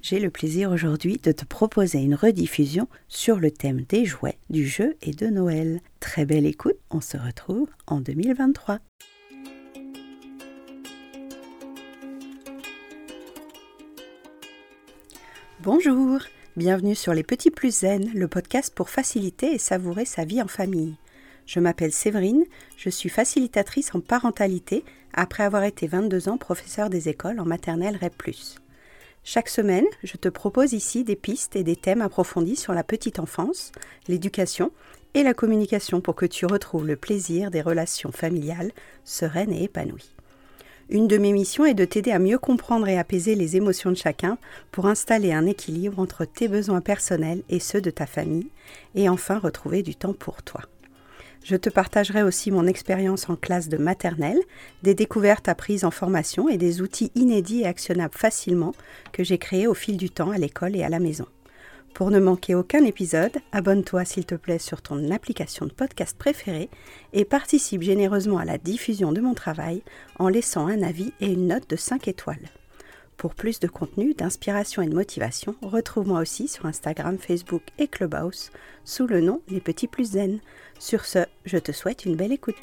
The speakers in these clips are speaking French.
j'ai le plaisir aujourd'hui de te proposer une rediffusion sur le thème des jouets, du jeu et de Noël. Très belle écoute, on se retrouve en 2023. Bonjour, bienvenue sur Les Petits Plus Zen, le podcast pour faciliter et savourer sa vie en famille. Je m'appelle Séverine, je suis facilitatrice en parentalité après avoir été 22 ans professeure des écoles en maternelle REP+. Chaque semaine, je te propose ici des pistes et des thèmes approfondis sur la petite enfance, l'éducation et la communication pour que tu retrouves le plaisir des relations familiales sereines et épanouies. Une de mes missions est de t'aider à mieux comprendre et apaiser les émotions de chacun pour installer un équilibre entre tes besoins personnels et ceux de ta famille et enfin retrouver du temps pour toi. Je te partagerai aussi mon expérience en classe de maternelle, des découvertes apprises en formation et des outils inédits et actionnables facilement que j'ai créés au fil du temps à l'école et à la maison. Pour ne manquer aucun épisode, abonne-toi s'il te plaît sur ton application de podcast préférée et participe généreusement à la diffusion de mon travail en laissant un avis et une note de 5 étoiles. Pour plus de contenu, d'inspiration et de motivation, retrouve-moi aussi sur Instagram, Facebook et Clubhouse sous le nom Les Petits Plus Zen. Sur ce, je te souhaite une belle écoute.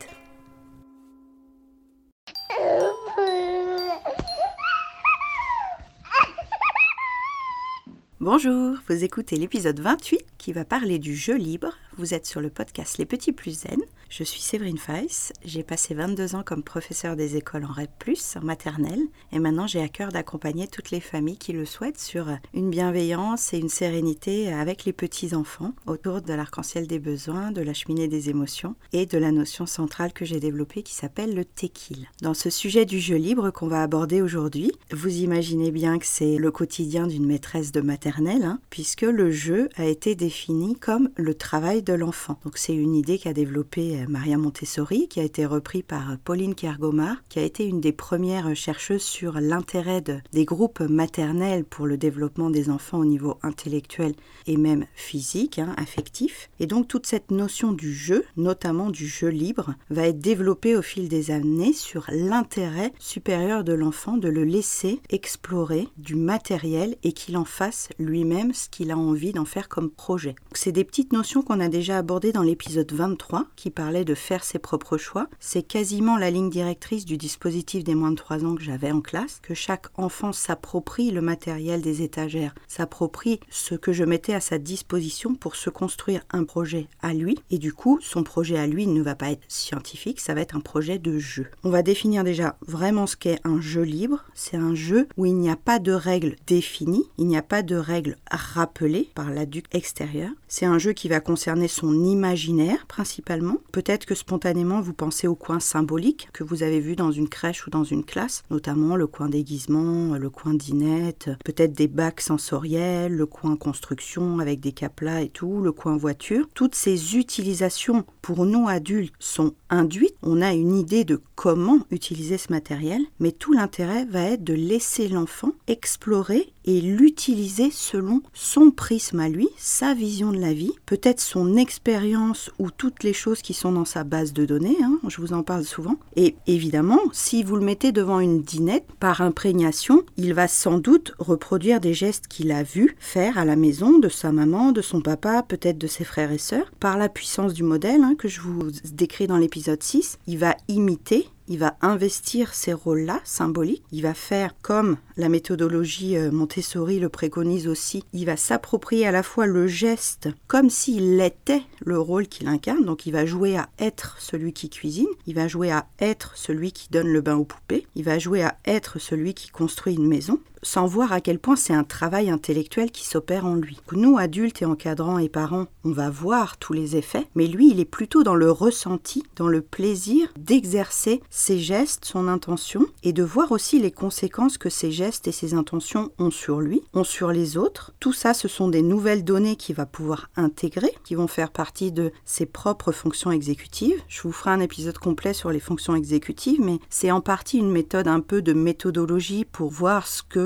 Bonjour, vous écoutez l'épisode 28 qui va parler du jeu libre. Vous êtes sur le podcast Les Petits Plus Zen. Je suis Séverine Feiss, j'ai passé 22 ans comme professeure des écoles en REP+, en maternelle, et maintenant j'ai à cœur d'accompagner toutes les familles qui le souhaitent sur une bienveillance et une sérénité avec les petits-enfants autour de l'arc-en-ciel des besoins, de la cheminée des émotions et de la notion centrale que j'ai développée qui s'appelle le tequil. Dans ce sujet du jeu libre qu'on va aborder aujourd'hui, vous imaginez bien que c'est le quotidien d'une maîtresse de maternelle, puisque le jeu a été défini comme le travail de l'enfant. Donc c'est une idée qu'a développée Maria Montessori, qui a été reprise par Pauline Kergomar, qui a été une des premières chercheuses sur l'intérêt des groupes maternels pour le développement des enfants au niveau intellectuel et même physique, affectif. Et donc toute cette notion du jeu, notamment du jeu libre, va être développée au fil des années sur l'intérêt supérieur de l'enfant de le laisser explorer du matériel et qu'il en fasse lui-même ce qu'il a envie d'en faire comme projet. Donc, c'est des petites notions qu'on a déjà abordées dans l'épisode 23 qui parlait de faire ses propres choix. C'est quasiment la ligne directrice du dispositif des moins de 3 ans que j'avais en classe, que chaque enfant s'approprie le matériel des étagères, s'approprie ce que je mettais à sa disposition pour se construire un projet à lui. Et du coup, son projet à lui ne va pas être scientifique, ça va être un projet de jeu. On va définir déjà vraiment ce qu'est un jeu libre. C'est un jeu où il n'y a pas de règles définies, il n'y a pas de règles rappelées par l'adulte extérieur. C'est un jeu qui va concerner son imaginaire principalement. Peut-être que spontanément vous pensez au coin symbolique que vous avez vu dans une crèche ou dans une classe, notamment le coin déguisement, le coin dinette, peut-être des bacs sensoriels, le coin construction avec des caplas et tout, le coin voiture. Toutes ces utilisations pour nous adultes sont induites. On a une idée de comment utiliser ce matériel, mais tout l'intérêt va être de laisser l'enfant explorer et l'utiliser selon son prisme à lui, sa vision de la vie, peut-être son expérience ou toutes les choses qui sont dans sa base de données, je vous en parle souvent. Et évidemment, si vous le mettez devant une dinette, par imprégnation, il va sans doute reproduire des gestes qu'il a vus faire à la maison de sa maman, de son papa, peut-être de ses frères et sœurs. Par la puissance du modèle que je vous décris dans l'épisode 6, il va imiter. Il va investir ces rôles-là symboliques. Il va faire comme la méthodologie Montessori le préconise aussi. Il va s'approprier à la fois le geste comme s'il était le rôle qu'il incarne. Donc il va jouer à être celui qui cuisine. Il va jouer à être celui qui donne le bain aux poupées. Il va jouer à être celui qui construit une maison, sans voir à quel point c'est un travail intellectuel qui s'opère en lui. Nous, adultes et encadrants et parents, on va voir tous les effets, mais lui, il est plutôt dans le ressenti, dans le plaisir d'exercer ses gestes, son intention, et de voir aussi les conséquences que ces gestes et ces intentions ont sur lui, ont sur les autres. Tout ça, ce sont des nouvelles données qu'il va pouvoir intégrer, qui vont faire partie de ses propres fonctions exécutives. Je vous ferai un épisode complet sur les fonctions exécutives, mais c'est en partie une méthode un peu de méthodologie pour voir ce que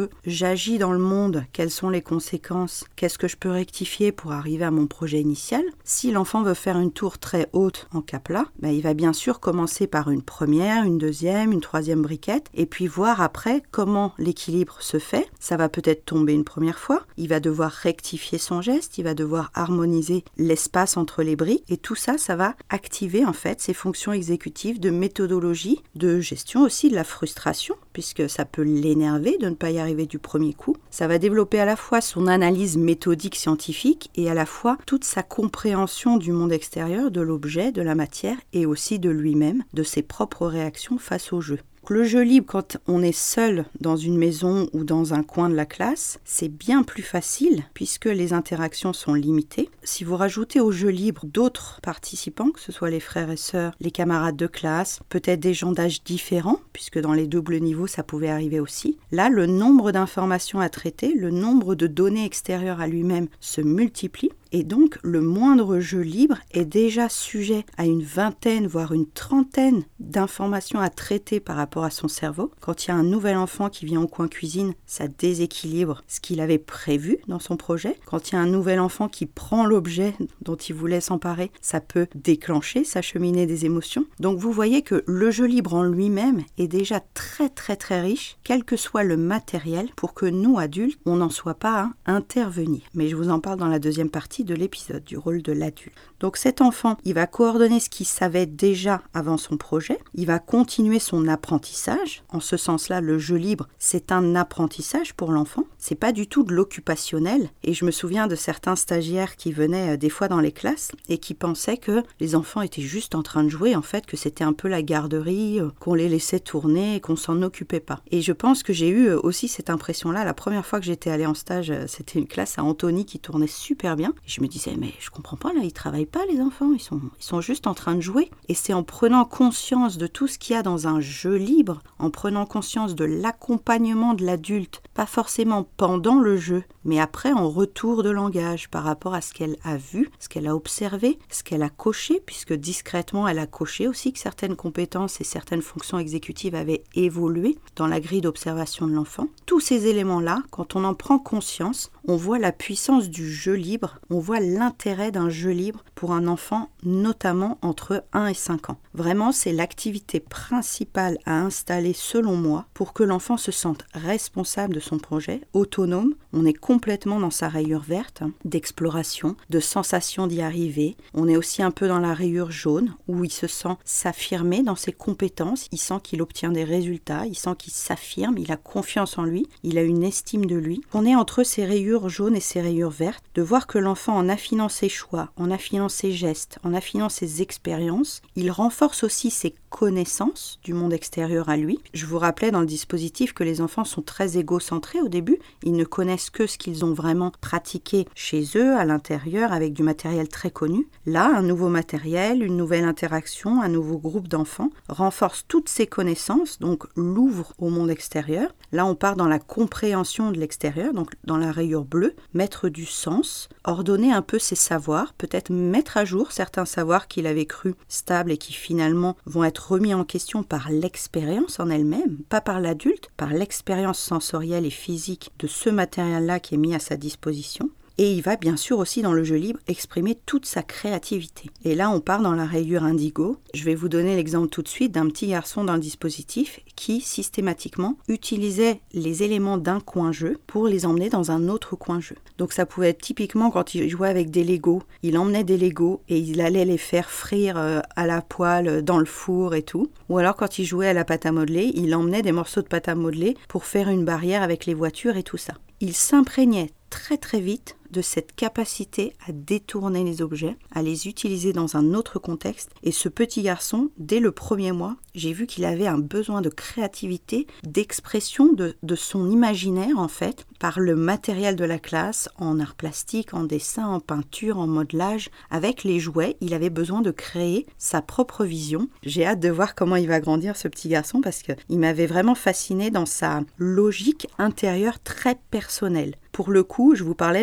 j'agis dans le monde, quelles sont les conséquences, qu'est-ce que je peux rectifier pour arriver à mon projet initial. Si l'enfant veut faire une tour très haute en cap plat, il va bien sûr commencer par une première, une deuxième, une troisième briquette, et puis voir après comment l'équilibre se fait. Ça va peut-être tomber une première fois, il va devoir rectifier son geste, il va devoir harmoniser l'espace entre les briques, et tout ça, ça va activer en fait ses fonctions exécutives de méthodologie, de gestion aussi de la frustration, puisque ça peut l'énerver de ne pas y arriver du premier coup. Ça va développer à la fois son analyse méthodique scientifique et à la fois toute sa compréhension du monde extérieur, de l'objet, de la matière et aussi de lui-même, de ses propres réactions face au jeu. Le jeu libre, quand on est seul dans une maison ou dans un coin de la classe, c'est bien plus facile puisque les interactions sont limitées. Si vous rajoutez au jeu libre d'autres participants, que ce soit les frères et sœurs, les camarades de classe, peut-être des gens d'âge différents, puisque dans les doubles niveaux, ça pouvait arriver aussi, là, le nombre d'informations à traiter, le nombre de données extérieures à lui-même se multiplie. Et donc, le moindre jeu libre est déjà sujet à une vingtaine, voire une trentaine d'informations à traiter par rapport à son cerveau. Quand il y a un nouvel enfant qui vient au coin cuisine, ça déséquilibre ce qu'il avait prévu dans son projet. Quand il y a un nouvel enfant qui prend l'objet dont il voulait s'emparer, ça peut déclencher sa cheminée des émotions. Donc, vous voyez que le jeu libre en lui-même est déjà très très très riche, quel que soit le matériel, pour que nous, adultes, on n'en soit pas à intervenir. Mais je vous en parle dans la deuxième partie de l'épisode, du rôle de l'adulte. Donc cet enfant, il va coordonner ce qu'il savait déjà avant son projet, il va continuer son apprentissage. En ce sens-là, le jeu libre, c'est un apprentissage pour l'enfant, c'est pas du tout de l'occupationnel. Et je me souviens de certains stagiaires qui venaient des fois dans les classes et qui pensaient que les enfants étaient juste en train de jouer, en fait, que c'était un peu la garderie, qu'on les laissait tourner et qu'on s'en occupait pas. Et je pense que j'ai eu aussi cette impression-là, la première fois que j'étais allée en stage, c'était une classe à Antony qui tournait super bien. Je me disais, mais je comprends pas, là, ils travaillent pas, les enfants, ils sont juste en train de jouer. Et c'est en prenant conscience de tout ce qu'il y a dans un jeu libre, en prenant conscience de l'accompagnement de l'adulte, pas forcément pendant le jeu, mais après en retour de langage par rapport à ce qu'elle a vu, ce qu'elle a observé, ce qu'elle a coché, puisque discrètement elle a coché aussi que certaines compétences et certaines fonctions exécutives avaient évolué dans la grille d'observation de l'enfant. Tous ces éléments-là, quand on en prend conscience, on voit la puissance du jeu libre, on voit l'intérêt d'un jeu libre pour un enfant, notamment entre 1 et 5 ans. Vraiment, c'est l'activité principale à installer selon moi pour que l'enfant se sente responsable de son projet, autonome. On est complètement dans sa rayure verte, d'exploration, de sensation d'y arriver. On est aussi un peu dans la rayure jaune où il se sent s'affirmer dans ses compétences, il sent qu'il obtient des résultats, il sent qu'il s'affirme, il a confiance en lui, il a une estime de lui. On est entre ces rayures jaunes et ces rayures vertes, de voir que l'enfant, en affinant ses choix, en affinant ses gestes, en affinant ses expériences, il renforce aussi ses connaissances du monde extérieur à lui. Je vous rappelais dans le dispositif que les enfants sont très égocentrés au début, ils ne connaissent que ce qu'ils ont vraiment pratiqué chez eux, à l'intérieur, avec du matériel très connu. Là, un nouveau matériel, une nouvelle interaction, un nouveau groupe d'enfants renforce toutes ces connaissances, donc l'ouvre au monde extérieur. Là, on part dans la compréhension de l'extérieur, donc dans la rayure bleue, mettre du sens, ordonner un peu ses savoirs, peut-être mettre à jour certains savoirs qu'il avait cru stables et qui finalement vont être remis en question par l'expérience en elle-même, pas par l'adulte, par l'expérience sensorielle et physique de ce matériel-là qui est mis à sa disposition. Et il va bien sûr aussi dans le jeu libre exprimer toute sa créativité. Et là, on part dans la rayure indigo. Je vais vous donner l'exemple tout de suite d'un petit garçon dans le dispositif qui, systématiquement, utilisait les éléments d'un coin-jeu pour les emmener dans un autre coin-jeu. Donc ça pouvait être typiquement quand il jouait avec des Legos. Il emmenait des Legos et il allait les faire frire à la poêle, dans le four et tout. Ou alors quand il jouait à la pâte à modeler, il emmenait des morceaux de pâte à modeler pour faire une barrière avec les voitures et tout ça. Il s'imprégnait très très vite de cette capacité à détourner les objets, à les utiliser dans un autre contexte. Et ce petit garçon, dès le premier mois, j'ai vu qu'il avait un besoin de créativité, d'expression de son imaginaire en fait, par le matériel de la classe, en art plastique, en dessin, en peinture, en modelage. Avec les jouets, il avait besoin de créer sa propre vision. J'ai hâte de voir comment il va grandir ce petit garçon parce qu'il m'avait vraiment fasciné dans sa logique intérieure très personnelle. Pour le coup, je vous parlais de la puissance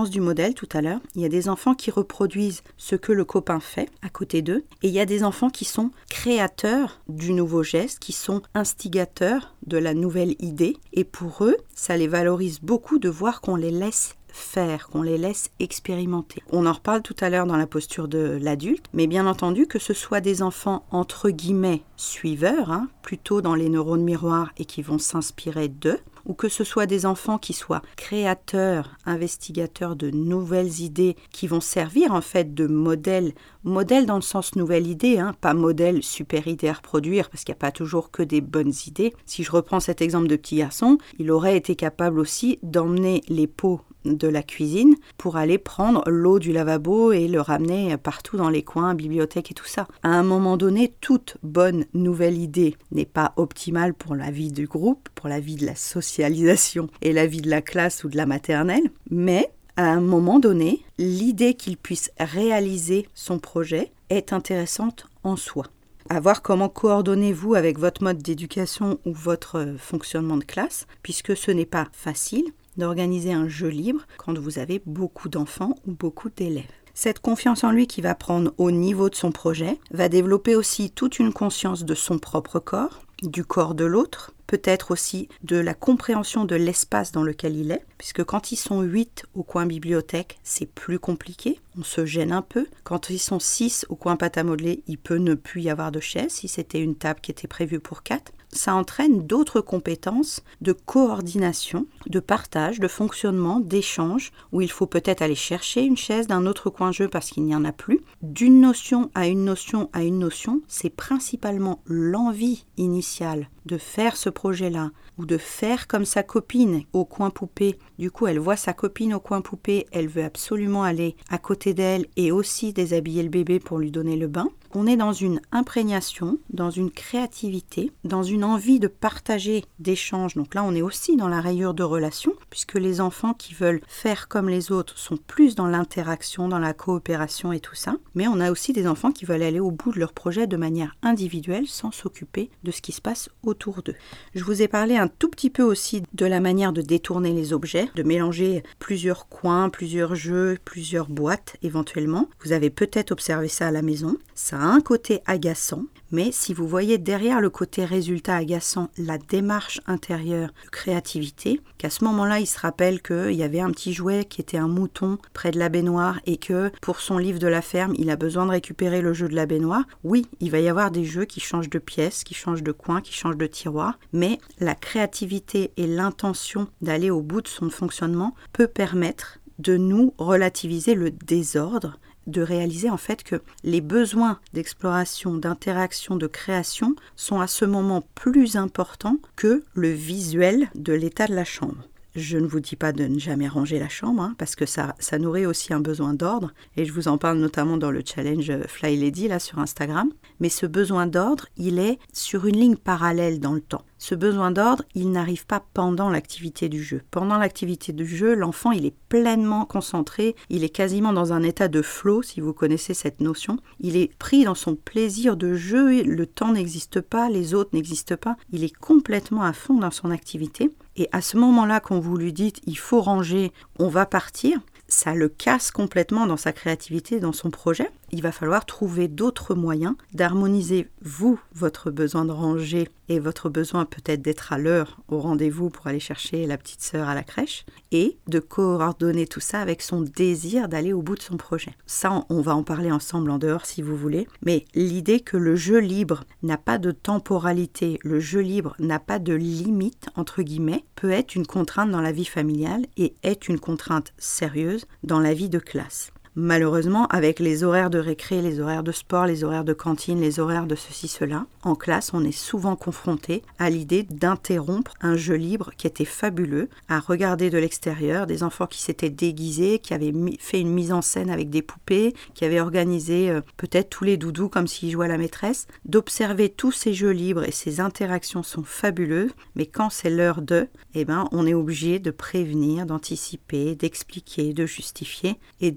sens du modèle tout à l'heure. Il y a des enfants qui reproduisent ce que le copain fait à côté d'eux. Et il y a des enfants qui sont créateurs du nouveau geste, qui sont instigateurs de la nouvelle idée. Et pour eux, ça les valorise beaucoup de voir qu'on les laisse faire, qu'on les laisse expérimenter. On en reparle tout à l'heure dans la posture de l'adulte, mais bien entendu que ce soit des enfants entre guillemets suiveurs, plutôt dans les neurones miroirs et qui vont s'inspirer d'eux, ou que ce soit des enfants qui soient créateurs, investigateurs de nouvelles idées, qui vont servir en fait de modèle dans le sens nouvelle idée, pas modèle super idée à reproduire, parce qu'il n'y a pas toujours que des bonnes idées. Si je reprends cet exemple de petit garçon, il aurait été capable aussi d'emmener les pots de la cuisine pour aller prendre l'eau du lavabo et le ramener partout dans les coins, bibliothèque et tout ça. À un moment donné, toute bonne nouvelle idée n'est pas optimale pour la vie du groupe, pour la vie de la socialisation et la vie de la classe ou de la maternelle, mais à un moment donné, l'idée qu'il puisse réaliser son projet est intéressante en soi. À voir comment coordonnez-vous avec votre mode d'éducation ou votre fonctionnement de classe, puisque ce n'est pas facile d'organiser un jeu libre quand vous avez beaucoup d'enfants ou beaucoup d'élèves. Cette confiance en lui qui va prendre au niveau de son projet va développer aussi toute une conscience de son propre corps, du corps de l'autre, peut-être aussi de la compréhension de l'espace dans lequel il est, puisque quand ils sont 8 au coin bibliothèque, c'est plus compliqué, on se gêne un peu. Quand ils sont 6 au coin pâte à modeler, il peut ne plus y avoir de chaise si c'était une table qui était prévue pour 4. Ça entraîne d'autres compétences de coordination, de partage, de fonctionnement, d'échange, où il faut peut-être aller chercher une chaise d'un autre coin jeu parce qu'il n'y en a plus. D'une notion à une notion à une notion, c'est principalement l'envie initiale de faire ce projet-là, ou de faire comme sa copine au coin poupée. Du coup, elle voit sa copine au coin poupée, elle veut absolument aller à côté d'elle et aussi déshabiller le bébé pour lui donner le bain. On est dans une imprégnation, dans une créativité, dans une envie de partager, d'échange. Donc là, on est aussi dans la rayure de relation, puisque les enfants qui veulent faire comme les autres sont plus dans l'interaction, dans la coopération et tout ça. Mais on a aussi des enfants qui veulent aller au bout de leur projet de manière individuelle, sans s'occuper de ce qui se passe autour d'eux. Je vous ai parlé un tout petit peu aussi de la manière de détourner les objets, de mélanger plusieurs coins, plusieurs jeux, plusieurs boîtes éventuellement. Vous avez peut-être observé ça à la maison. Ça a un côté agaçant, mais si vous voyez derrière le côté résultat agaçant la démarche intérieure de créativité, qu'à ce moment-là, il se rappelle qu'il y avait un petit jouet qui était un mouton près de la baignoire et que pour son livre de la ferme, il a besoin de récupérer le jeu de la baignoire. Oui, il va y avoir des jeux qui changent de pièces, qui changent de coin, qui changent de tiroir, mais la créativité et l'intention d'aller au bout de son fonctionnement peut permettre de nous relativiser le désordre, de réaliser en fait que les besoins d'exploration, d'interaction, de création sont à ce moment plus importants que le visuel de l'état de la chambre. Je ne vous dis pas de ne jamais ranger la chambre, parce que ça nourrit aussi un besoin d'ordre, et je vous en parle notamment dans le challenge Fly Lady là sur Instagram. Mais ce besoin d'ordre, il est sur une ligne parallèle dans le temps. Ce besoin d'ordre, il n'arrive pas pendant l'activité du jeu. Pendant l'activité du jeu, l'enfant, il est pleinement concentré, il est quasiment dans un état de flow, si vous connaissez cette notion. Il est pris dans son plaisir de jeu, le temps n'existe pas, les autres n'existent pas. Il est complètement à fond dans son activité. Et à ce moment-là, quand vous lui dites « il faut ranger, on va partir », ça le casse complètement dans sa créativité, dans son projet. Il va falloir trouver d'autres moyens d'harmoniser, vous, votre besoin de ranger et votre besoin peut-être d'être à l'heure au rendez-vous pour aller chercher la petite sœur à la crèche, et de coordonner tout ça avec son désir d'aller au bout de son projet. Ça, on va en parler ensemble en dehors si vous voulez, mais l'idée que le jeu libre n'a pas de temporalité, le jeu libre n'a pas de limite, entre guillemets, peut être une contrainte dans la vie familiale et est une contrainte sérieuse dans la vie de classe. Malheureusement, avec les horaires de récré, les horaires de sport, les horaires de cantine, les horaires de ceci, cela, en classe, on est souvent confronté à l'idée d'interrompre un jeu libre qui était fabuleux, à regarder de l'extérieur, des enfants qui s'étaient déguisés, qui avaient fait une mise en scène avec des poupées, qui avaient organisé peut-être tous les doudous comme s'ils jouaient à la maîtresse, d'observer tous ces jeux libres et ces interactions sont fabuleuses, mais quand c'est l'heure de, on est obligé de prévenir, d'anticiper, d'expliquer, de justifier et d'interrompre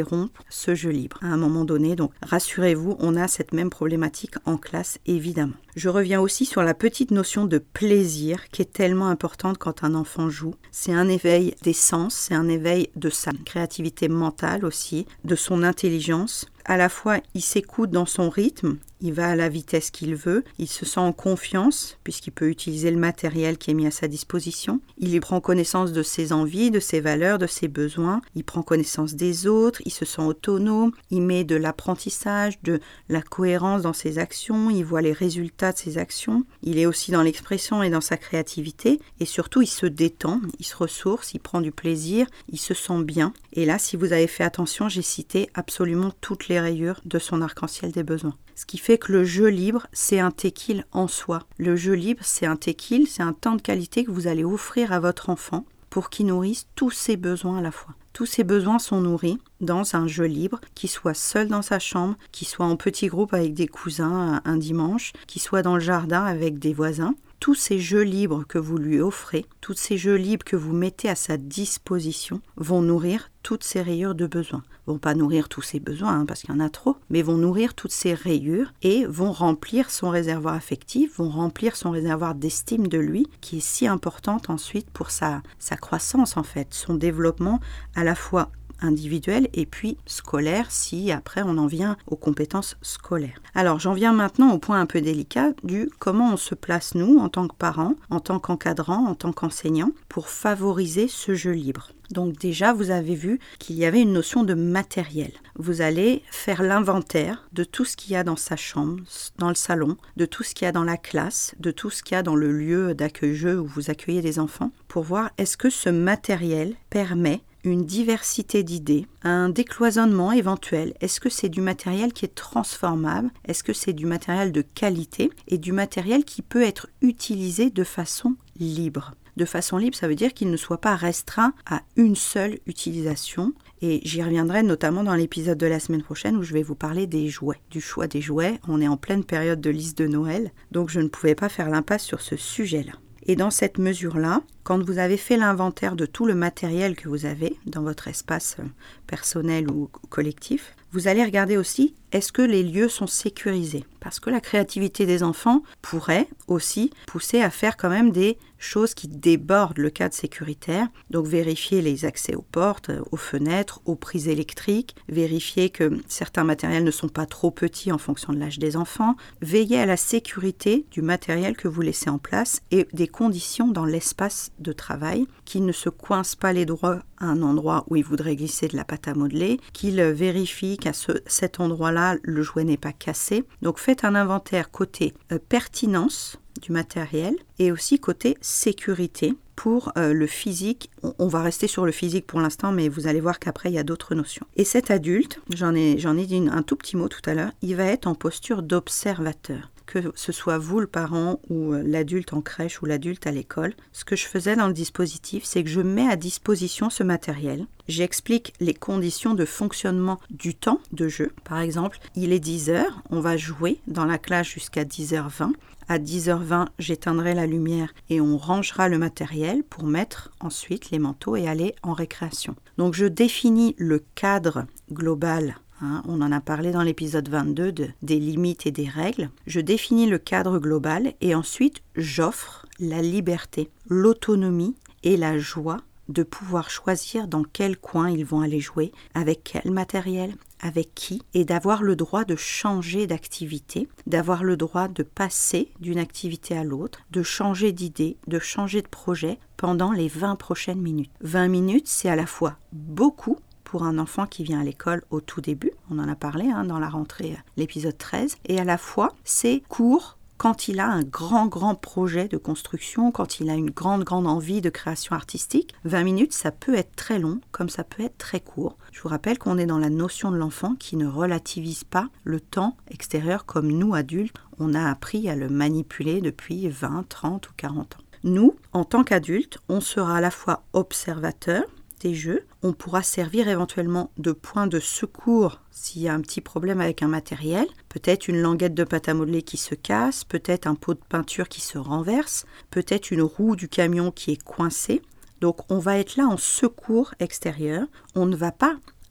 interrompre ce jeu libre à un moment donné. Donc rassurez-vous, on a cette même problématique en classe évidemment. Je reviens aussi sur la petite notion de plaisir qui est tellement importante quand un enfant joue. C'est un éveil des sens, c'est un éveil de sa créativité mentale aussi, de son intelligence. À la fois, il s'écoute dans son rythme, il va à la vitesse qu'il veut, il se sent en confiance puisqu'il peut utiliser le matériel qui est mis à sa disposition. Il prend connaissance de ses envies, de ses valeurs, de ses besoins. Il prend connaissance des autres, il se sent autonome, il met de l'apprentissage, de la cohérence dans ses actions, il voit les résultats de ses actions. Il est aussi dans l'expression et dans sa créativité et surtout il se détend, il se ressource, il prend du plaisir, il se sent bien. Et là, si vous avez fait attention, j'ai cité absolument toutes les rayures de son arc-en-ciel des besoins. Ce qui fait que le jeu libre, c'est un tequil en soi. Le jeu libre, c'est un tequil, c'est un temps de qualité que vous allez offrir à votre enfant pour qu'il nourrisse tous ses besoins à la fois. Tous ses besoins sont nourris dans un jeu libre, qu'il soit seul dans sa chambre, qu'il soit en petit groupe avec des cousins un dimanche, qu'il soit dans le jardin avec des voisins. Tous ces jeux libres que vous lui offrez, tous ces jeux libres que vous mettez à sa disposition vont nourrir toutes ces rayures de besoins. Vont pas nourrir tous ses besoins parce qu'il y en a trop, mais vont nourrir toutes ces rayures et vont remplir son réservoir affectif, vont remplir son réservoir d'estime de lui qui est si importante ensuite pour sa croissance en fait, son développement à la fois individuel et puis scolaire si après on en vient aux compétences scolaires. Alors j'en viens maintenant au point un peu délicat du comment on se place nous en tant que parents, en tant qu'encadrants, en tant qu'enseignants pour favoriser ce jeu libre. Donc déjà vous avez vu qu'il y avait une notion de matériel. Vous allez faire l'inventaire de tout ce qu'il y a dans sa chambre, dans le salon, de tout ce qu'il y a dans la classe, de tout ce qu'il y a dans le lieu d'accueil-jeu où vous accueillez des enfants pour voir est-ce que ce matériel permet une diversité d'idées, un décloisonnement éventuel. Est-ce que c'est du matériel qui est transformable? Est-ce que c'est du matériel de qualité et du matériel qui peut être utilisé de façon libre? De façon libre, ça veut dire qu'il ne soit pas restreint à une seule utilisation. Et j'y reviendrai notamment dans l'épisode de la semaine prochaine où je vais vous parler des jouets, du choix des jouets. On est en pleine période de liste de Noël, donc je ne pouvais pas faire l'impasse sur ce sujet-là. Et dans cette mesure-là, quand vous avez fait l'inventaire de tout le matériel que vous avez dans votre espace personnel ou collectif, vous allez regarder aussi, est-ce que les lieux sont sécurisés? Parce que la créativité des enfants pourrait aussi pousser à faire quand même des choses qui débordent le cadre sécuritaire. Donc vérifier les accès aux portes, aux fenêtres, aux prises électriques, vérifier que certains matériels ne sont pas trop petits en fonction de l'âge des enfants, veiller à la sécurité du matériel que vous laissez en place et des conditions dans l'espace de travail, qu'il ne se coince pas les doigts à un endroit où il voudrait glisser de la pâte à modeler, qu'il vérifie qu'à cet endroit-là, le jouet n'est pas cassé. Donc faites un inventaire côté pertinence du matériel et aussi côté sécurité. Pour le physique, on va rester sur le physique pour l'instant, mais vous allez voir qu'après, il y a d'autres notions. Et cet adulte, j'en ai dit un tout petit mot tout à l'heure, il va être en posture d'observateur. Que ce soit vous, le parent, ou l'adulte en crèche, ou l'adulte à l'école, ce que je faisais dans le dispositif, c'est que je mets à disposition ce matériel. J'explique les conditions de fonctionnement du temps de jeu. Par exemple, il est 10h, on va jouer dans la classe jusqu'à 10h20. À 10h20, j'éteindrai la lumière et on rangera le matériel pour mettre ensuite les manteaux et aller en récréation. Donc je définis le cadre global. On en a parlé dans l'épisode 22 des limites et des règles. Je définis le cadre global et ensuite j'offre la liberté, l'autonomie et la joie de pouvoir choisir dans quel coin ils vont aller jouer, avec quel matériel, avec qui, et d'avoir le droit de changer d'activité, d'avoir le droit de passer d'une activité à l'autre, de changer d'idée, de changer de projet pendant les 20 prochaines minutes. 20 minutes, c'est à la fois beaucoup pour un enfant qui vient à l'école au tout début, on en a parlé dans la rentrée, l'épisode 13, et à la fois c'est court quand il a un grand projet de construction, quand il a une grande envie de création artistique. 20 minutes, ça peut être très long, comme ça peut être très court. Je vous rappelle qu'on est dans la notion de l'enfant qui ne relativise pas le temps extérieur comme nous, adultes, on a appris à le manipuler depuis 20, 30 ou 40 ans. Nous, en tant qu'adultes, on sera à la fois observateurs des jeux, on pourra servir éventuellement de point de secours s'il y a un petit problème avec un matériel, peut-être une languette de pâte à modeler qui se casse, peut-être un pot de peinture qui se renverse, peut-être une roue du camion qui est coincée. Donc on va être là en secours extérieur, on ne va pas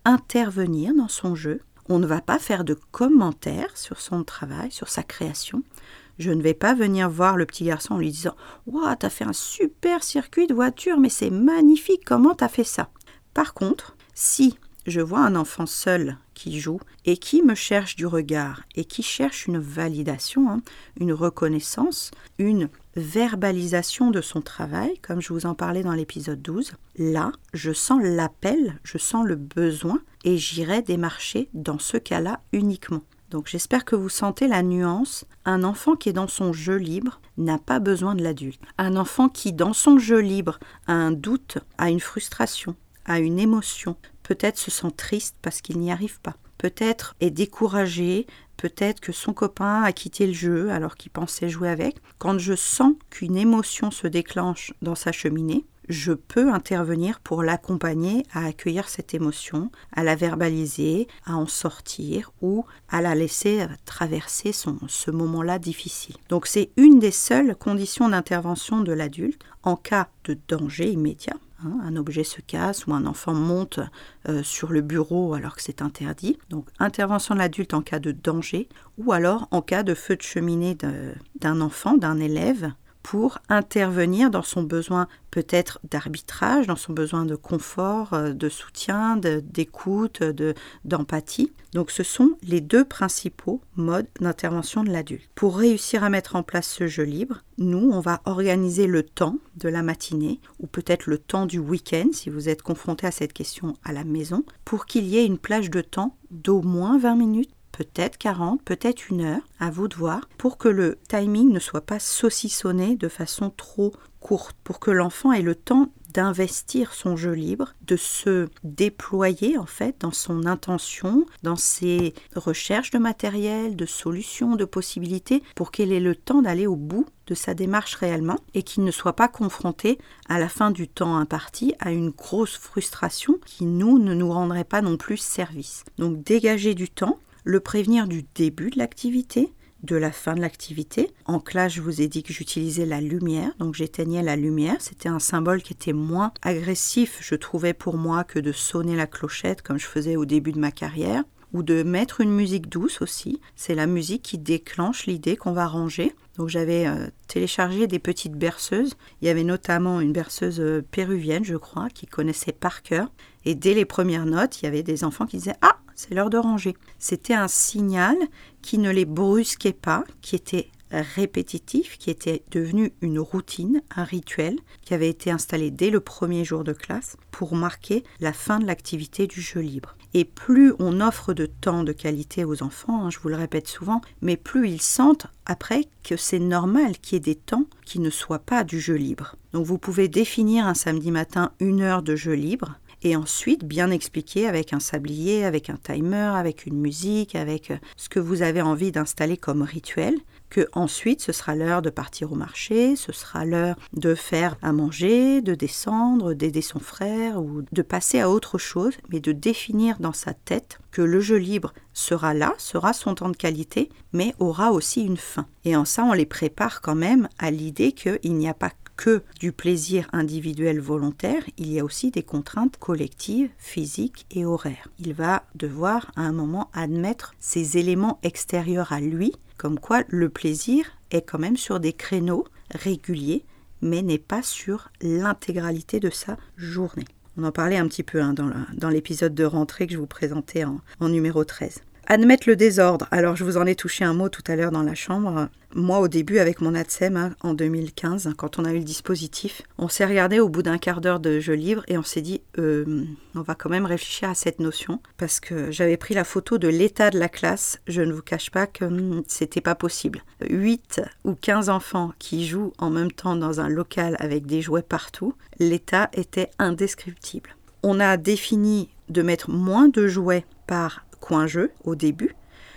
intervenir dans son jeu. On ne va pas faire de commentaires sur son travail, sur sa création. Je ne vais pas venir voir le petit garçon en lui disant « Waouh, t'as fait un super circuit de voiture, mais c'est magnifique, comment t'as fait ça ?» Par contre, si je vois un enfant seul qui joue et qui me cherche du regard et qui cherche une validation, une reconnaissance, une verbalisation de son travail, comme je vous en parlais dans l'épisode 12, là, je sens l'appel, je sens le besoin et j'irai démarcher dans ce cas-là uniquement. Donc j'espère que vous sentez la nuance. Un enfant qui est dans son jeu libre n'a pas besoin de l'adulte. Un enfant qui, dans son jeu libre, a un doute, a une frustration, a une émotion, peut-être se sent triste parce qu'il n'y arrive pas, peut-être est découragé, peut-être que son copain a quitté le jeu alors qu'il pensait jouer avec. Quand je sens qu'une émotion se déclenche dans sa cheminée, je peux intervenir pour l'accompagner à accueillir cette émotion, à la verbaliser, à en sortir ou à la laisser traverser ce moment-là difficile. Donc c'est une des seules conditions d'intervention de l'adulte en cas de danger immédiat. Un objet se casse ou un enfant monte sur le bureau alors que c'est interdit. Donc intervention de l'adulte en cas de danger ou alors en cas de feu de cheminée d'un enfant, d'un élève, pour intervenir dans son besoin peut-être d'arbitrage, dans son besoin de confort, de soutien, d'écoute, d'empathie. Donc ce sont les deux principaux modes d'intervention de l'adulte. Pour réussir à mettre en place ce jeu libre, nous, on va organiser le temps de la matinée ou peut-être le temps du week-end, si vous êtes confronté à cette question à la maison, pour qu'il y ait une plage de temps d'au moins 20 minutes, peut-être 40, peut-être 1 heure, à vous de voir, pour que le timing ne soit pas saucissonné de façon trop courte, pour que l'enfant ait le temps d'investir son jeu libre, de se déployer en fait dans son intention, dans ses recherches de matériel, de solutions, de possibilités, pour qu'il ait le temps d'aller au bout de sa démarche réellement et qu'il ne soit pas confronté à la fin du temps imparti à une grosse frustration qui ne nous rendrait pas non plus service. Donc dégager du temps, le prévenir du début de l'activité, de la fin de l'activité. En classe, je vous ai dit que j'utilisais la lumière, donc j'éteignais la lumière. C'était un symbole qui était moins agressif, je trouvais pour moi, que de sonner la clochette comme je faisais au début de ma carrière, ou de mettre une musique douce aussi. C'est la musique qui déclenche l'idée qu'on va ranger. Donc j'avais téléchargé des petites berceuses. Il y avait notamment une berceuse péruvienne, je crois, qui connaissait par cœur. Et dès les premières notes, il y avait des enfants qui disaient « Ah, c'est l'heure de ranger ». C'était un signal qui ne les brusquait pas, qui était répétitif, qui était devenu une routine, un rituel, qui avait été installé dès le premier jour de classe pour marquer la fin de l'activité du jeu libre. Et plus on offre de temps de qualité aux enfants, je vous le répète souvent, mais plus ils sentent après que c'est normal qu'il y ait des temps qui ne soient pas du jeu libre. Donc vous pouvez définir un samedi matin 1 heure de jeu libre, et ensuite bien expliquer avec un sablier, avec un timer, avec une musique, avec ce que vous avez envie d'installer comme rituel, que ensuite ce sera l'heure de partir au marché, ce sera l'heure de faire à manger, de descendre, d'aider son frère ou de passer à autre chose, mais de définir dans sa tête que le jeu libre sera là, sera son temps de qualité, mais aura aussi une fin. Et en ça, on les prépare quand même à l'idée qu'il n'y a pas que du plaisir individuel volontaire, il y a aussi des contraintes collectives, physiques et horaires. Il va devoir à un moment admettre ces éléments extérieurs à lui, comme quoi le plaisir est quand même sur des créneaux réguliers, mais n'est pas sur l'intégralité de sa journée. On en parlait un petit peu dans l'épisode de rentrée que je vous présentais en numéro 13. Admettre le désordre. Alors, je vous en ai touché un mot tout à l'heure dans la chambre. Moi, au début, avec mon ADSEM, en 2015, quand on a eu le dispositif, on s'est regardé au bout d'1 quart d'heure de jeu libre et on s'est dit, on va quand même réfléchir à cette notion parce que j'avais pris la photo de l'état de la classe. Je ne vous cache pas que c'était pas possible. 8 ou 15 enfants qui jouent en même temps dans un local avec des jouets partout, l'état était indescriptible. On a défini de mettre moins de jouets par coin jeu au début,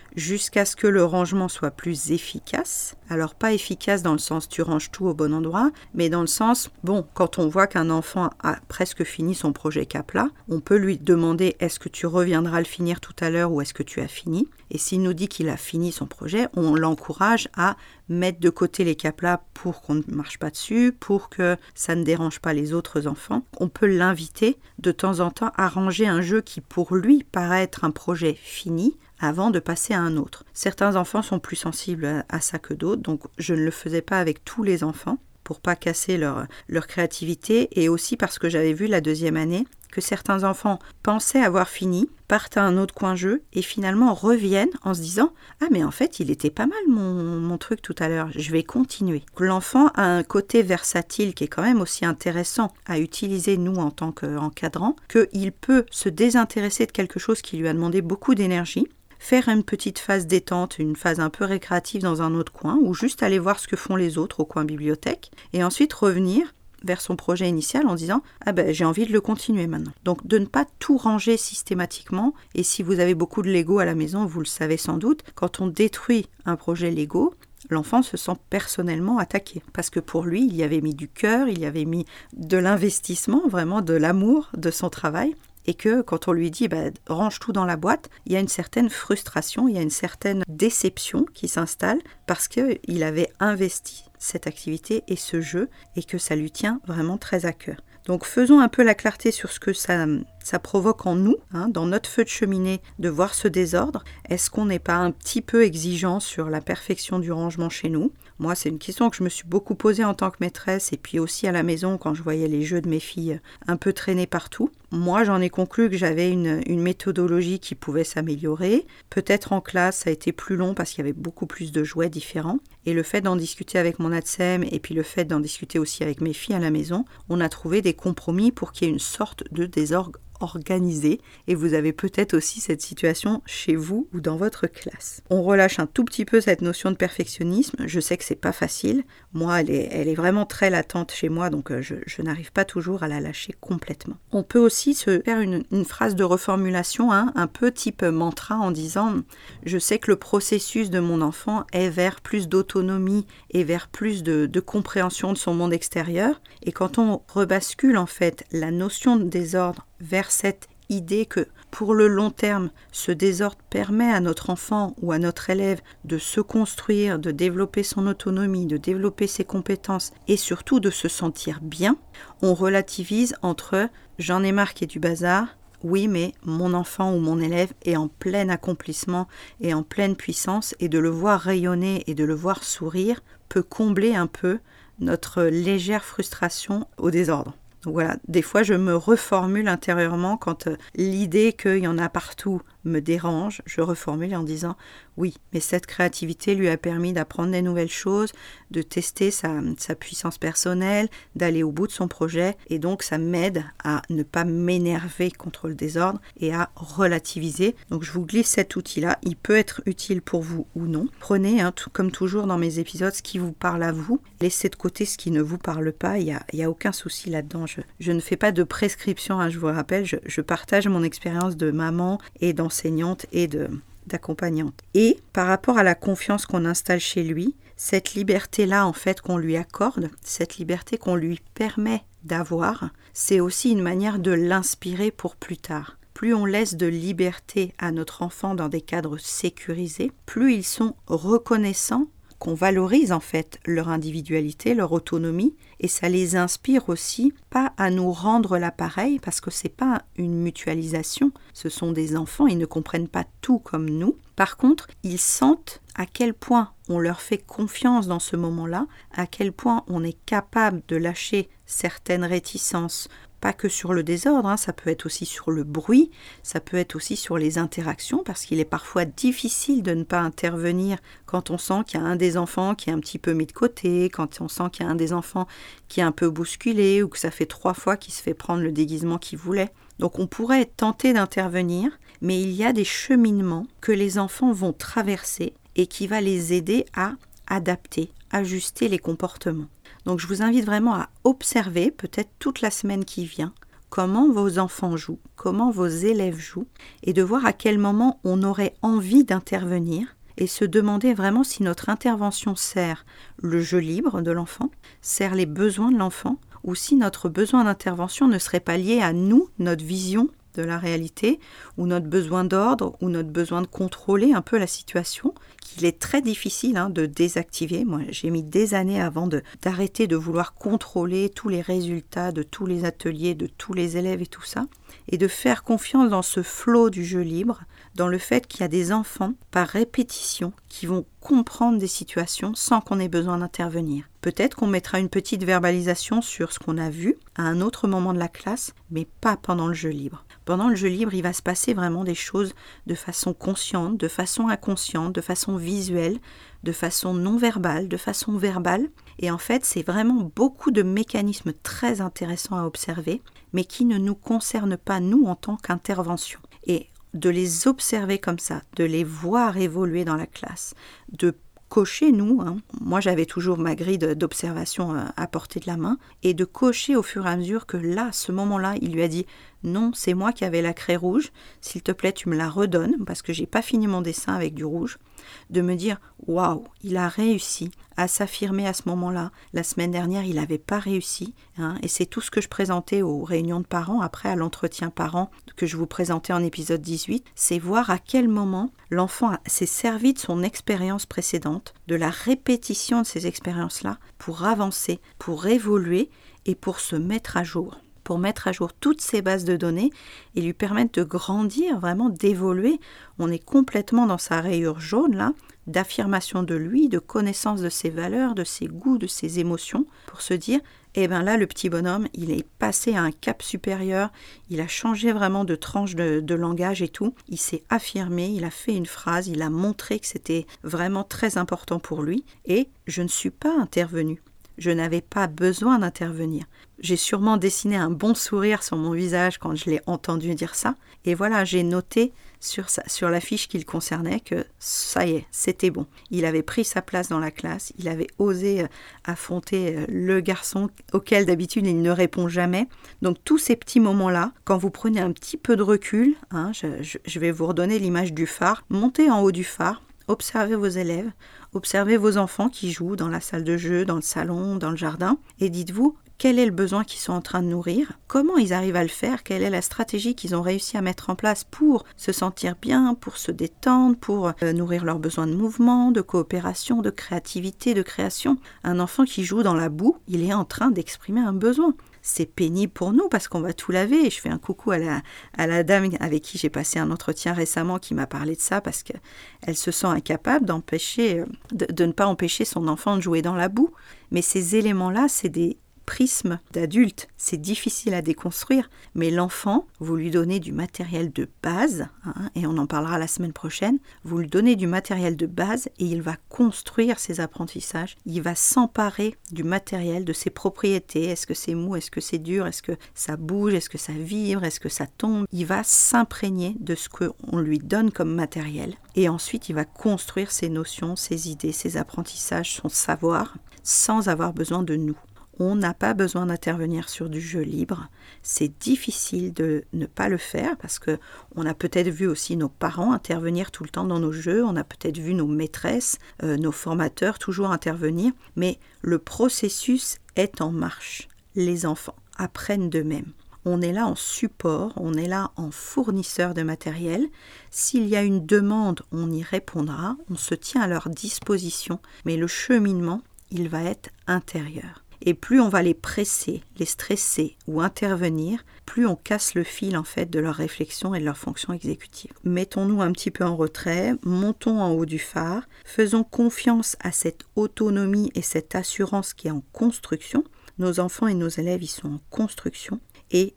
jusqu'à ce que le rangement soit plus efficace. Alors pas efficace dans le sens tu ranges tout au bon endroit, mais dans le sens, quand on voit qu'un enfant a presque fini son projet Capla, on peut lui demander est-ce que tu reviendras le finir tout à l'heure ou est-ce que tu as fini? Et s'il nous dit qu'il a fini son projet, on l'encourage à mettre de côté les Capla pour qu'on ne marche pas dessus, pour que ça ne dérange pas les autres enfants. On peut l'inviter de temps en temps à ranger un jeu qui pour lui paraît être un projet fini avant de passer à un autre. Certains enfants sont plus sensibles à ça que d'autres, donc je ne le faisais pas avec tous les enfants pour pas casser leur créativité et aussi parce que j'avais vu la deuxième année que certains enfants pensaient avoir fini, partent à un autre coin jeu et finalement reviennent en se disant « Ah mais en fait il était pas mal mon truc tout à l'heure, je vais continuer ». L'enfant a un côté versatile qui est quand même aussi intéressant à utiliser nous en tant qu'encadrants, qu'il peut se désintéresser de quelque chose qui lui a demandé beaucoup d'énergie, faire une petite phase détente, une phase un peu récréative dans un autre coin ou juste aller voir ce que font les autres au coin bibliothèque et ensuite revenir vers son projet initial en disant « Ah ben j'ai envie de le continuer maintenant ». Donc de ne pas tout ranger systématiquement et si vous avez beaucoup de Lego à la maison, vous le savez sans doute, quand on détruit un projet Lego, l'enfant se sent personnellement attaqué parce que pour lui, il y avait mis du cœur, il y avait mis de l'investissement, vraiment de l'amour de son travail. Et que quand on lui dit range tout dans la boîte, il y a une certaine frustration, il y a une certaine déception qui s'installe parce qu'il avait investi cette activité et ce jeu et que ça lui tient vraiment très à cœur. Donc faisons un peu la clarté sur ce que ça provoque en nous, dans notre feu de cheminée, de voir ce désordre. Est-ce qu'on n'est pas un petit peu exigeant sur la perfection du rangement chez nous ? Moi, c'est une question que je me suis beaucoup posée en tant que maîtresse et puis aussi à la maison quand je voyais les jeux de mes filles un peu traîner partout. Moi, j'en ai conclu que j'avais une méthodologie qui pouvait s'améliorer. Peut-être en classe, ça a été plus long parce qu'il y avait beaucoup plus de jouets différents. Et le fait d'en discuter avec mon ATSEM et puis le fait d'en discuter aussi avec mes filles à la maison, on a trouvé des compromis pour qu'il y ait une sorte de désordre organisé et vous avez peut-être aussi cette situation chez vous ou dans votre classe. On relâche un tout petit peu cette notion de perfectionnisme. Je sais que c'est pas facile. Moi, elle est vraiment très latente chez moi, donc je n'arrive pas toujours à la lâcher complètement. On peut aussi se faire une phrase de reformulation, un peu type mantra en disant « Je sais que le processus de mon enfant est vers plus d'autonomie et vers plus de compréhension de son monde extérieur. » Et quand on rebascule en fait la notion de désordre vers cette idée que pour le long terme, ce désordre permet à notre enfant ou à notre élève de se construire, de développer son autonomie, de développer ses compétences et surtout de se sentir bien, on relativise entre « j'en ai marre qu'il y ait du bazar », oui, mais mon enfant ou mon élève est en plein accomplissement et en pleine puissance et de le voir rayonner et de le voir sourire peut combler un peu notre légère frustration au désordre. Donc voilà, des fois je me reformule intérieurement quand l'idée qu'il y en a partout me dérange, je reformule en disant oui, mais cette créativité lui a permis d'apprendre des nouvelles choses, de tester sa puissance personnelle, d'aller au bout de son projet et donc ça m'aide à ne pas m'énerver contre le désordre et à relativiser. Donc je vous glisse cet outil-là, il peut être utile pour vous ou non. Prenez, comme toujours dans mes épisodes, ce qui vous parle à vous, laissez de côté ce qui ne vous parle pas, il y a aucun souci là-dedans. Je ne fais pas de prescription, je vous rappelle, je partage mon expérience de maman et d'enseignante et d'accompagnante. Et par rapport à la confiance qu'on installe chez lui, cette liberté-là en fait qu'on lui accorde, cette liberté qu'on lui permet d'avoir, c'est aussi une manière de l'inspirer pour plus tard. Plus on laisse de liberté à notre enfant dans des cadres sécurisés, plus ils sont reconnaissants qu'on valorise en fait leur individualité, leur autonomie, et ça les inspire aussi pas à nous rendre l'appareil parce que c'est pas une mutualisation, ce sont des enfants, ils ne comprennent pas tout comme nous. Par contre, ils sentent à quel point on leur fait confiance dans ce moment-là, à quel point on est capable de lâcher certaines réticences, pas que sur le désordre, ça peut être aussi sur le bruit, ça peut être aussi sur les interactions, parce qu'il est parfois difficile de ne pas intervenir quand on sent qu'il y a un des enfants qui est un petit peu mis de côté, quand on sent qu'il y a un des enfants qui est un peu bousculé, ou que ça fait 3 fois qu'il se fait prendre le déguisement qu'il voulait. Donc on pourrait être tenté d'intervenir, mais il y a des cheminements que les enfants vont traverser et qui va les aider à adapter, ajuster les comportements. Donc je vous invite vraiment à observer, peut-être toute la semaine qui vient, comment vos enfants jouent, comment vos élèves jouent, et de voir à quel moment on aurait envie d'intervenir, et se demander vraiment si notre intervention sert le jeu libre de l'enfant, sert les besoins de l'enfant, ou si notre besoin d'intervention ne serait pas lié à nous, notre vision de la réalité, ou notre besoin d'ordre, ou notre besoin de contrôler un peu la situation, qu'il est très difficile de désactiver. Moi, j'ai mis des années avant d'arrêter de vouloir contrôler tous les résultats de tous les ateliers, de tous les élèves et tout ça, et de faire confiance dans ce flot du jeu libre, dans le fait qu'il y a des enfants, par répétition, qui vont comprendre des situations sans qu'on ait besoin d'intervenir. Peut-être qu'on mettra une petite verbalisation sur ce qu'on a vu à un autre moment de la classe, mais pas pendant le jeu libre. Pendant le jeu libre, il va se passer vraiment des choses de façon consciente, de façon inconsciente, de façon visuelle, de façon non verbale, de façon verbale. Et en fait, c'est vraiment beaucoup de mécanismes très intéressants à observer, mais qui ne nous concernent pas, nous, en tant qu'intervention. Et de les observer comme ça, de les voir évoluer dans la classe, de cocher, nous, moi j'avais toujours ma grille d'observation à portée de la main, et de cocher au fur et à mesure que là, ce moment-là, il lui a dit « Non, c'est moi qui avais la craie rouge, s'il te plaît, tu me la redonnes, parce que j'ai pas fini mon dessin avec du rouge », de me dire « Waouh, il a réussi à s'affirmer à ce moment-là. La semaine dernière, il n'avait pas réussi. » Et c'est tout ce que je présentais aux réunions de parents, après à l'entretien parent que je vous présentais en épisode 18, c'est voir à quel moment l'enfant s'est servi de son expérience précédente, de la répétition de ces expériences-là, pour avancer, pour évoluer et pour se mettre à jour. Pour mettre à jour toutes ces bases de données et lui permettre de grandir, vraiment d'évoluer. On est complètement dans sa rayure jaune, là, d'affirmation de lui, de connaissance de ses valeurs, de ses goûts, de ses émotions, pour se dire, eh bien là, le petit bonhomme, il est passé à un cap supérieur, il a changé vraiment de tranche de langage et tout, il s'est affirmé, il a fait une phrase, il a montré que c'était vraiment très important pour lui, et je ne suis pas intervenue. Je n'avais pas besoin d'intervenir. J'ai sûrement dessiné un bon sourire sur mon visage quand je l'ai entendu dire ça. Et voilà, j'ai noté sur la fiche qui le concernait que ça y est, c'était bon. Il avait pris sa place dans la classe, il avait osé affronter le garçon auquel d'habitude il ne répond jamais. Donc tous ces petits moments-là, quand vous prenez un petit peu de recul, je vais vous redonner l'image du phare, montez en haut du phare, observez vos élèves, observez vos enfants qui jouent dans la salle de jeu, dans le salon, dans le jardin, et dites-vous quel est le besoin qu'ils sont en train de nourrir, comment ils arrivent à le faire, quelle est la stratégie qu'ils ont réussi à mettre en place pour se sentir bien, pour se détendre, pour nourrir leurs besoins de mouvement, de coopération, de créativité, de création. Un enfant qui joue dans la boue, il est en train d'exprimer un besoin. C'est pénible pour nous parce qu'on va tout laver. Et je fais un coucou à la dame avec qui j'ai passé un entretien récemment qui m'a parlé de ça parce qu'elle se sent incapable de ne pas empêcher son enfant de jouer dans la boue. Mais ces éléments-là, c'est des prismes d'adultes. C'est difficile à déconstruire, mais l'enfant, vous lui donnez du matériel de base, et on en parlera la semaine prochaine, vous lui donnez du matériel de base et il va construire ses apprentissages, il va s'emparer du matériel, de ses propriétés, est-ce que c'est mou, est-ce que c'est dur, est-ce que ça bouge, est-ce que ça vibre, est-ce que ça tombe, il va s'imprégner de ce qu'on lui donne comme matériel et ensuite il va construire ses notions, ses idées, ses apprentissages, son savoir sans avoir besoin de nous. On n'a pas besoin d'intervenir sur du jeu libre. C'est difficile de ne pas le faire parce qu'on a peut-être vu aussi nos parents intervenir tout le temps dans nos jeux, on a peut-être vu nos maîtresses, nos formateurs toujours intervenir, mais le processus est en marche. Les enfants apprennent d'eux-mêmes. On est là en support, on est là en fournisseur de matériel. S'il y a une demande, on y répondra, on se tient à leur disposition, mais le cheminement, il va être intérieur. Et plus on va les presser, les stresser ou intervenir, plus on casse le fil en fait de leur réflexion et de leur fonction exécutive. Mettons-nous un petit peu en retrait, montons en haut du phare, faisons confiance à cette autonomie et cette assurance qui est en construction. Nos enfants et nos élèves, ils sont en construction et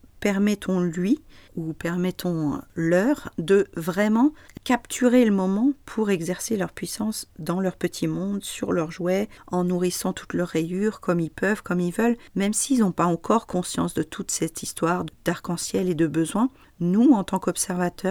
permettons-leur de vraiment capturer le moment pour exercer leur puissance dans leur petit monde, sur leurs jouets, en nourrissant toutes leurs rayures comme ils peuvent, comme ils veulent, même s'ils n'ont pas encore conscience de toute cette histoire d'arc-en-ciel et de besoins. Nous, en tant qu'observateurs,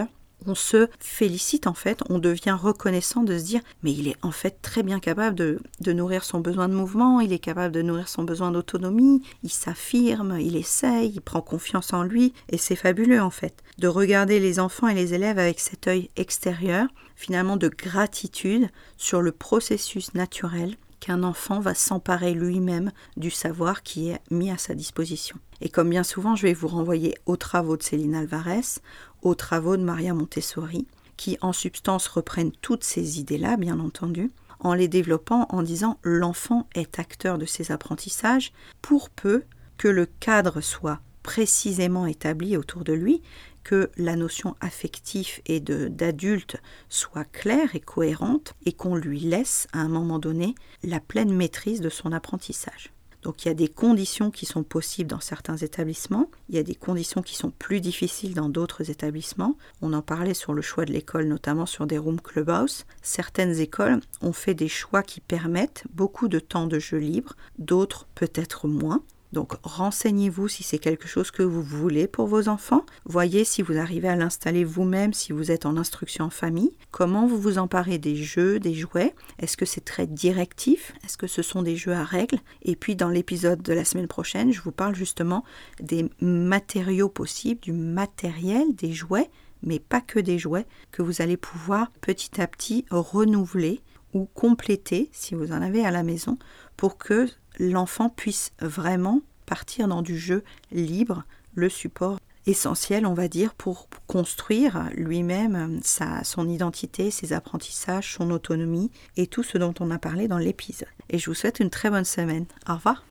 on se félicite en fait, on devient reconnaissant de se dire mais il est en fait très bien capable de nourrir son besoin de mouvement, il est capable de nourrir son besoin d'autonomie, il s'affirme, il essaye, il prend confiance en lui et c'est fabuleux en fait. De regarder les enfants et les élèves avec cet œil extérieur, finalement de gratitude sur le processus naturel qu'un enfant va s'emparer lui-même du savoir qui est mis à sa disposition. Et comme bien souvent, je vais vous renvoyer aux travaux de Céline Alvarez, aux travaux de Maria Montessori, qui en substance reprennent toutes ces idées-là, bien entendu, en les développant en disant l'enfant est acteur de ses apprentissages pour peu que le cadre soit précisément établi autour de lui, que la notion affective et d'adulte soit claire et cohérente et qu'on lui laisse à un moment donné la pleine maîtrise de son apprentissage. Donc il y a des conditions qui sont possibles dans certains établissements, il y a des conditions qui sont plus difficiles dans d'autres établissements. On en parlait sur le choix de l'école, notamment sur des room clubhouse. Certaines écoles ont fait des choix qui permettent beaucoup de temps de jeu libre, d'autres peut-être moins. Donc renseignez-vous si c'est quelque chose que vous voulez pour vos enfants. Voyez si vous arrivez à l'installer vous-même si vous êtes en instruction en famille. Comment vous vous emparez des jeux, des jouets. Est-ce que c'est très directif? Est-ce que ce sont des jeux à règles? Et puis dans l'épisode de la semaine prochaine, je vous parle justement des matériaux possibles, du matériel, des jouets, mais pas que des jouets, que vous allez pouvoir petit à petit renouveler ou compléter, si vous en avez à la maison, pour que l'enfant puisse vraiment partir dans du jeu libre, le support essentiel, on va dire, pour construire lui-même son identité, ses apprentissages, son autonomie et tout ce dont on a parlé dans l'épisode. Et je vous souhaite une très bonne semaine. Au revoir.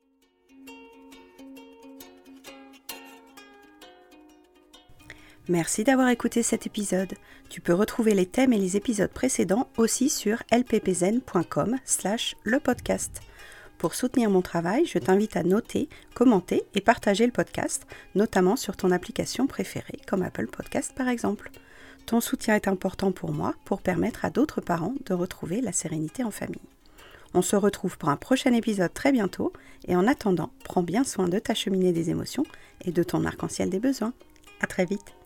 Merci d'avoir écouté cet épisode. Tu peux retrouver les thèmes et les épisodes précédents aussi sur lppzen.com/lepodcast. Pour soutenir mon travail, je t'invite à noter, commenter et partager le podcast, notamment sur ton application préférée, comme Apple Podcast par exemple. Ton soutien est important pour moi pour permettre à d'autres parents de retrouver la sérénité en famille. On se retrouve pour un prochain épisode très bientôt et en attendant, prends bien soin de ta cheminée des émotions et de ton arc-en-ciel des besoins. À très vite.